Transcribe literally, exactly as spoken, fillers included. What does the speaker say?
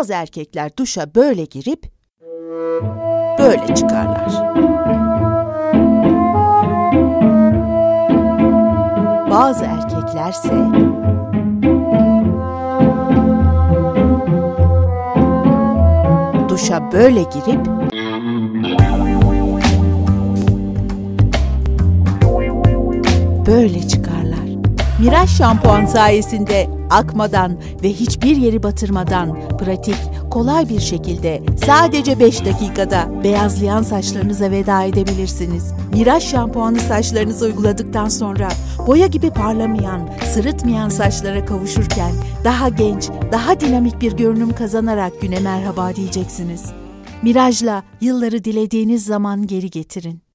Bazı erkekler duşa böyle girip böyle çıkarlar. Bazı erkeklerse duşa böyle girip böyle çıkarlar. Miraj şampuan sayesinde akmadan ve hiçbir yeri batırmadan pratik, kolay bir şekilde sadece beş dakikada beyazlayan saçlarınıza veda edebilirsiniz. Miraj şampuanı saçlarınıza uyguladıktan sonra boya gibi parlamayan, sırıtmayan saçlara kavuşurken daha genç, daha dinamik bir görünüm kazanarak güne merhaba diyeceksiniz. Miraj'la yılları dilediğiniz zaman geri getirin.